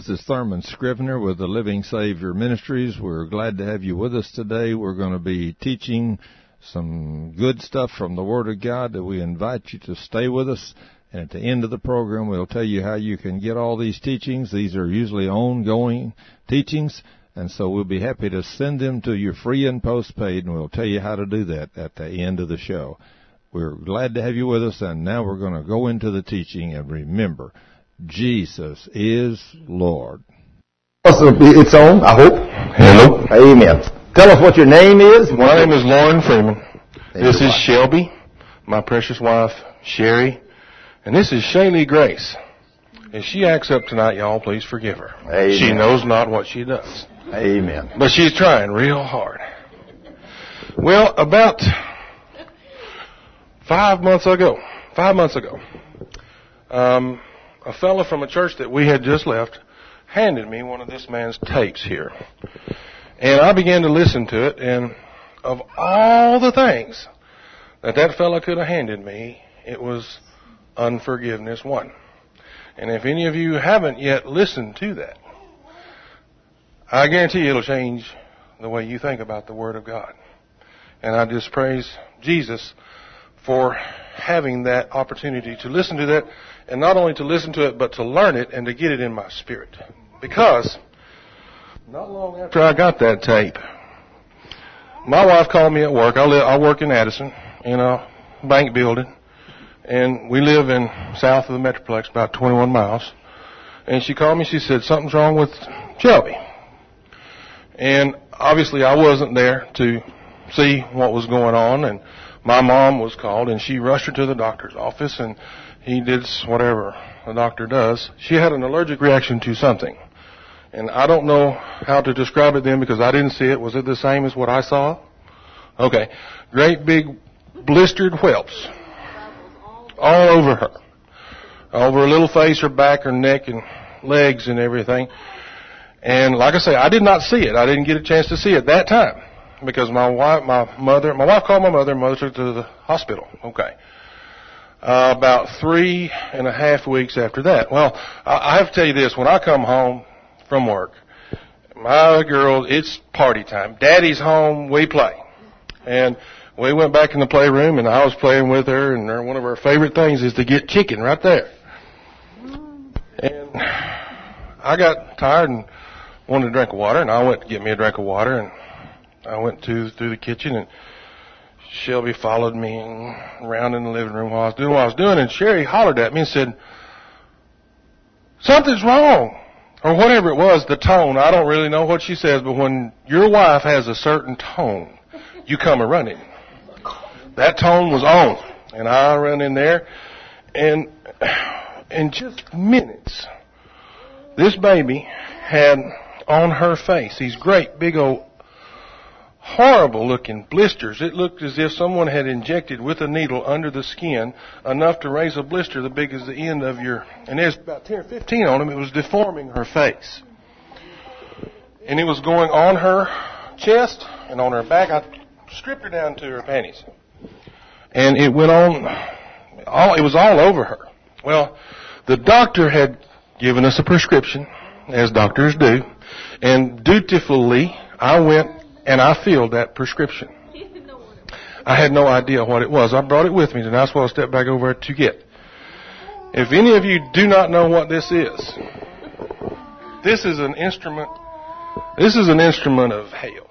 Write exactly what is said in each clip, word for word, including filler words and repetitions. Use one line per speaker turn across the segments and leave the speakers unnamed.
This is Thurman Scrivener with the Living Savior Ministries. We're glad to have you with us today. We're going to be teaching some good stuff from the Word of God that we invite you to stay with us. And at the end of the program, we'll tell you how you can get all these teachings. These are usually ongoing teachings, and so we'll be happy to send them to you free and postpaid, and we'll tell you how to do that at the end of the show. We're glad to have you with us, and now we're going to go into the teaching. And remember, Jesus is Lord.
It's on, I hope.
Hello.
Amen. Tell us what your name is.
My name is Lauren Freeman. This is Shelby, my precious wife, Sherry. And this is Shaylee Grace. If she acts up tonight, y'all, please forgive her.
Amen.
She knows not what she does.
Amen.
But she's trying real hard. Well, about five months ago, five months ago, um, a fellow from a church that we had just left handed me one of this man's tapes here. And I began to listen to it, and of all the things that that fellow could have handed me, it was Unforgiveness one. And if any of you haven't yet listened to that, I guarantee it'll change the way you think about the Word of God. And I just praise Jesus for having that opportunity to listen to that, and not only to listen to it, but to learn it and to get it in my spirit. Because not long after I got that tape, my wife called me at work. I live, I work in Addison in a bank building, and we live in south of the Metroplex, about twenty-one miles. And she called me. She said, something's wrong with Shelby. And obviously I wasn't there to see what was going on, and my mom was called, and she rushed her to the doctor's office, and he did whatever a doctor does. She had an allergic reaction to something. And I don't know how to describe it then because I didn't see it. Was it the same as what I saw? Okay. Great big blistered whelps all over her. Over her little face, her back, her neck, and legs and everything. And like I say, I did not see it. I didn't get a chance to see it that time because my wife, my mother, my wife called my mother, and mother took her to the hospital. Okay. Uh, about three and a half weeks after that. Well, I, I have to tell you this. When I come home from work, my girl, it's party time. Daddy's home, we play. And we went back in the playroom, and I was playing with her, and one of her favorite things is to get chicken right there. And I got tired and wanted a drink of water, and I went to get me a drink of water, and I went to through the kitchen, and Shelby followed me around in the living room while I was doing what I was doing, and Sherry hollered at me and said, something's wrong. Or whatever it was, the tone. I don't really know what she says, but when your wife has a certain tone, you come a running. That tone was on. And I ran in there, and in just minutes, this baby had on her face these great big old horrible looking blisters. It looked as if someone had injected with a needle under the skin enough to raise a blister the big as the end of your, and there's about ten or fifteen on them. It was deforming her face. And it was going on her chest and on her back. I stripped her down to her panties. And it went on, all, it was all over her. Well, the doctor had given us a prescription, as doctors do, and dutifully I went and I filled that prescription. I had no idea what it was. I brought it with me, and that's what I stepped back over to get. If any of you do not know what this is, this is an instrument, this is an instrument of hell.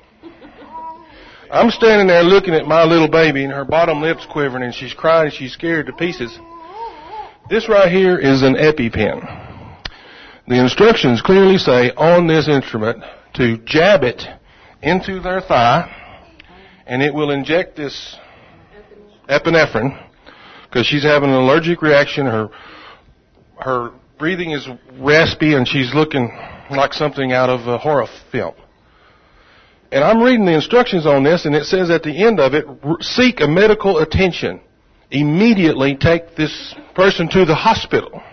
I'm standing there looking at my little baby, and her bottom lip's quivering, and she's crying, and she's scared to pieces. This right here is an EpiPen. The instructions clearly say on this instrument to jab it into their thigh, and it will inject this epinephrine because she's having an allergic reaction. Her her breathing is raspy, and she's looking like something out of a horror film. And I'm reading the instructions on this, and it says at the end of it, seek a medical attention. Immediately take this person to the hospital.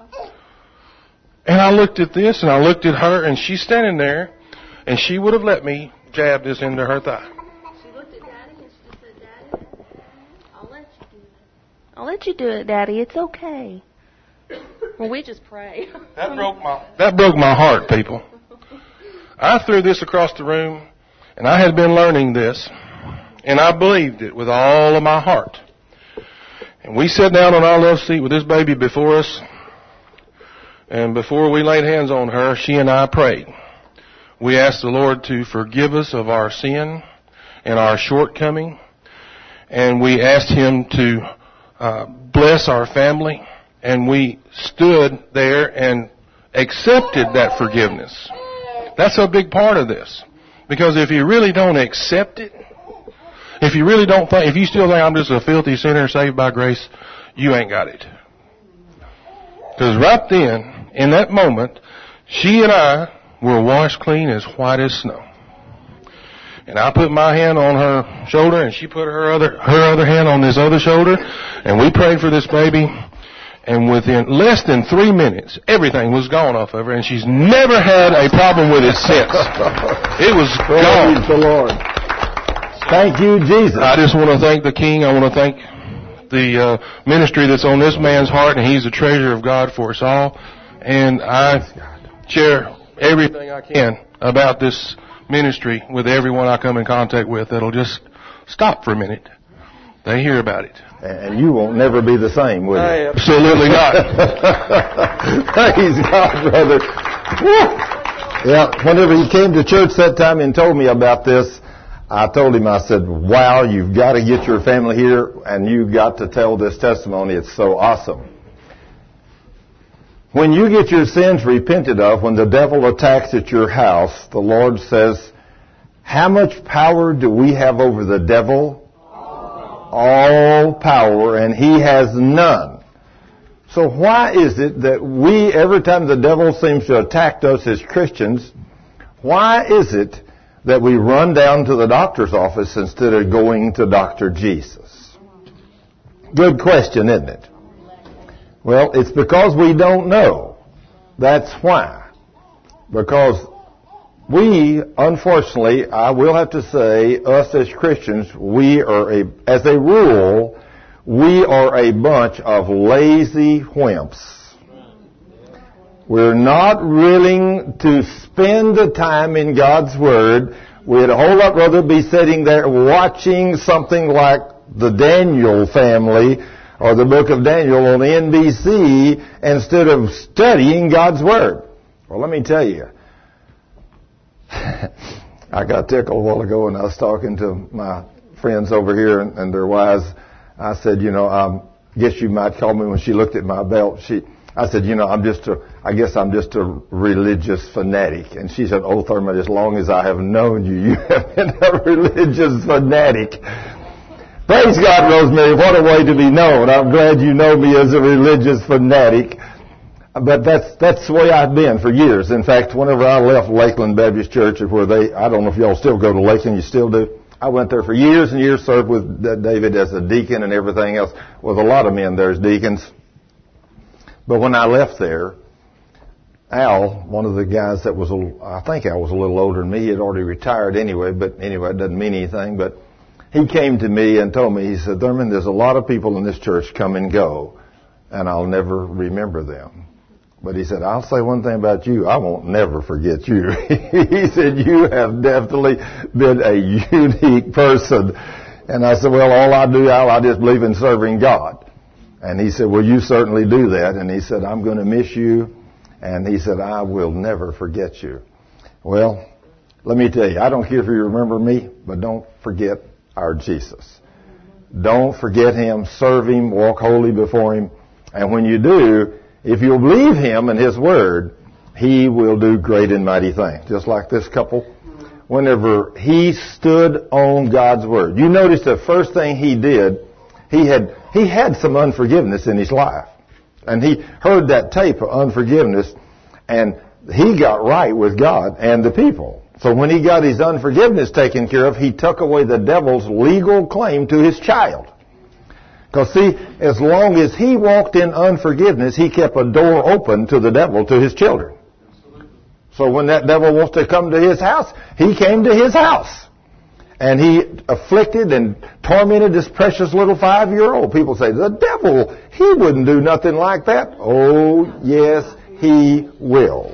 And I looked at this, and I looked at her, and she's standing there, and she would have let me jab this into her thigh.
She looked at Daddy and she said, Daddy, I'll let you do it. I'll let you do it, Daddy. It's okay. Well, we just pray.
That broke my that broke my heart, people. I threw this across the room, and I had been learning this, and I believed it with all of my heart. And we sat down on our love seat with this baby before us, and before we laid hands on her, she and I prayed. We asked the Lord to forgive us of our sin and our shortcoming, and we asked Him to uh, bless our family, and we stood there and accepted that forgiveness. That's a big part of this, because if you really don't accept it, if you really don't think, if you still think I'm just a filthy sinner saved by grace, you ain't got it. Because right then, in that moment, she and I were washed clean as white as snow. And I put my hand on her shoulder, and she put her other her other hand on this other shoulder, and we prayed for this baby. And within less than three minutes, everything was gone off of her, and she's never had a problem with it since. It was gone.
Praise the Lord. Thank you, Jesus.
I just want to thank the King. I want to thank the uh, ministry that's on this man's heart, and he's the treasure of God for us all. And I share everything I can about this ministry with everyone I come in contact with that'll just stop for a minute. They hear about it.
And you won't never be the same, will you?
Absolutely not.
Praise God, brother. Yeah, whenever he came to church that time and told me about this, I told him, I said, wow, you've got to get your family here, and you've got to tell this testimony. It's so awesome. When you get your sins repented of, when the devil attacks at your house, the Lord says, how much power do we have over the devil? All power, and he has none. So why is it that we, every time the devil seems to attack us as Christians, why is it that we run down to the doctor's office instead of going to Doctor Jesus? Good question, isn't it? Well, it's because we don't know. That's why. Because we, unfortunately, I will have to say, us as Christians, we are a, as a rule, we are a bunch of lazy wimps. We're not willing to spend the time in God's Word. We'd a whole lot rather be sitting there watching something like the Daniel family or the book of Daniel on N B C instead of studying God's Word. Well, let me tell you, I got tickled a while ago, and I was talking to my friends over here and, and their wives. I said, you know, I guess you might call me, when she looked at my belt, she, I said, you know, I'm just a, I guess I'm just a religious fanatic. And she said, oh, Thurman, as long as I have known you, you have been a religious fanatic. Praise God, Rosemary, what a way to be known. I'm glad you know me as a religious fanatic. But that's that's the way I've been for years. In fact, whenever I left Lakeland Baptist Church, where they, I don't know if y'all still go to Lakeland, you still do. I went there for years and years, served with David as a deacon and everything else, with a lot of men there as deacons. But when I left there, Al, one of the guys that was, a, I think Al was a little older than me, he had already retired anyway, but anyway, it doesn't mean anything, but he came to me and told me, he said, Thurman, there's a lot of people in this church come and go, and I'll never remember them. But he said, I'll say one thing about you. I won't never forget you. He said, you have definitely been a unique person. And I said, well, all I do, Al, I just believe in serving God. And he said, well, you certainly do that. And he said, I'm going to miss you. And he said, I will never forget you. Well, let me tell you, I don't care if you remember me, but don't forget our Jesus. Don't forget Him. Serve Him. Walk holy before Him. And when you do, if you'll believe Him and His Word, He will do great and mighty things. Just like this couple, whenever he stood on God's Word. You notice the first thing he did, he had he had some unforgiveness in his life. And he heard that tape of unforgiveness, and he got right with God and the people. So when he got his unforgiveness taken care of, he took away the devil's legal claim to his child. Because, see, as long as he walked in unforgiveness, he kept a door open to the devil, to his children. So when that devil wants to come to his house, he came to his house. And he afflicted and tormented this precious little five-year-old. People say, the devil, he wouldn't do nothing like that. Oh, yes, he will.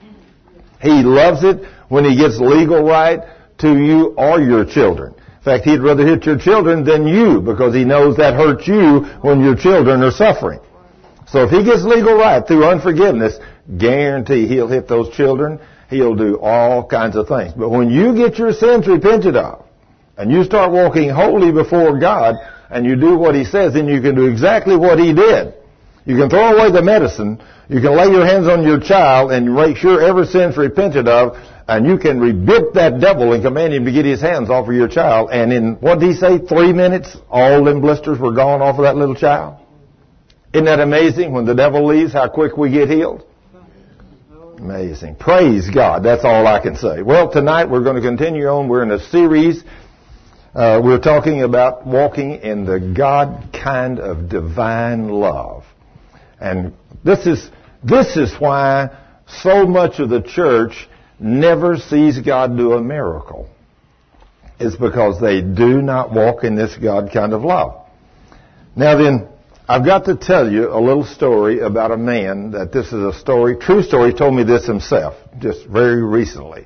He loves it when he gets legal right to you or your children. In fact, he'd rather hit your children than you because he knows that hurts you when your children are suffering. So if he gets legal right through unforgiveness, guarantee he'll hit those children. He'll do all kinds of things. But when you get your sins repented of and you start walking holy before God and you do what he says, then you can do exactly what he did. You can throw away the medicine. You can lay your hands on your child and make sure every sin's repented of, and you can rebuke that devil and command him to get his hands off of your child. And in, what did he say, three minutes, all them blisters were gone off of that little child? Isn't that amazing? When the devil leaves, how quick we get healed? Amazing. Praise God. That's all I can say. Well, tonight we're going to continue on. We're in a series. Uh, we're talking about walking in the God kind of divine love. And this is, this is why so much of the church never sees God do a miracle. It's because they do not walk in this God kind of love. Now then, I've got to tell you a little story about a man that this is a story, true story, he told me this himself just very recently.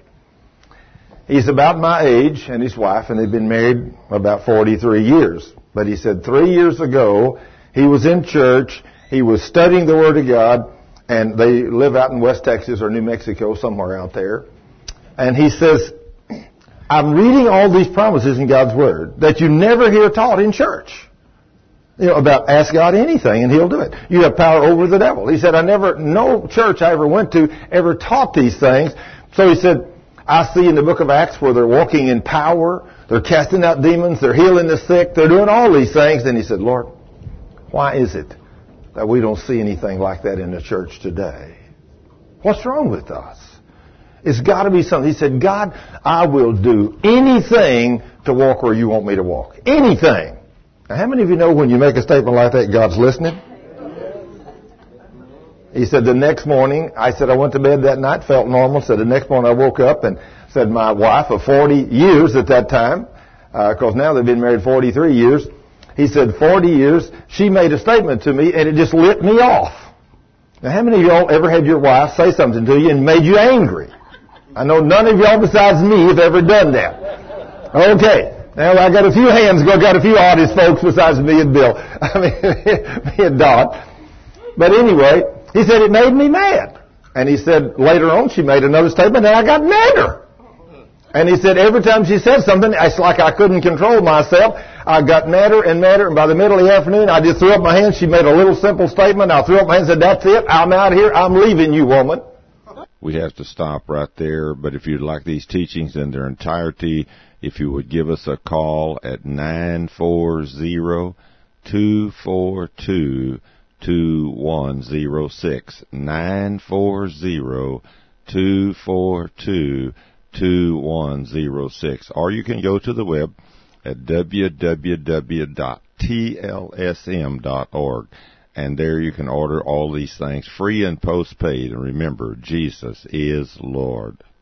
He's about my age and his wife, and they've been married about forty-three years. But he said three years ago, he was in church, he was studying the Word of God, and they live out in West Texas or New Mexico, somewhere out there. And he says, I'm reading all these promises in God's Word that you never hear taught in church. You know, about ask God anything and he'll do it. You have power over the devil. He said, I never, no church I ever went to ever taught these things. So he said, I see in the book of Acts where they're walking in power, they're casting out demons, they're healing the sick, they're doing all these things. And he said, Lord, why is it that we don't see anything like that in the church today? What's wrong with us? It's got to be something. He said, God, I will do anything to walk where you want me to walk. Anything. Now, how many of you know when you make a statement like that, God's listening? He said the next morning, I said I went to bed that night, felt normal. Said the next morning I woke up and said my wife of forty years at that time, because uh, now they've been married forty-three years. He said forty years, she made a statement to me and it just lit me off. Now, how many of y'all ever had your wife say something to you and made you angry? I know none of y'all besides me have ever done that. Okay. Now, I got a few hands, I got a few artist folks besides me and Bill. I mean, me and Dot. But anyway, he said it made me mad. And he said later on she made another statement and I got madder. And he said every time she said something, it's like I couldn't control myself. I got madder and madder, and by the middle of the afternoon, I just threw up my hands. She made a little simple statement. I threw up my hands and said, that's it. I'm out of here. I'm leaving you, woman.
We have to stop right there, but if you'd like these teachings in their entirety, if you would give us a call at nine four zero, two four two, two one zero six, nine four zero, two four two, two one zero six, or you can go to the web at w w w dot t l s m dot org. And there you can order all these things free and postpaid. And remember, Jesus is Lord.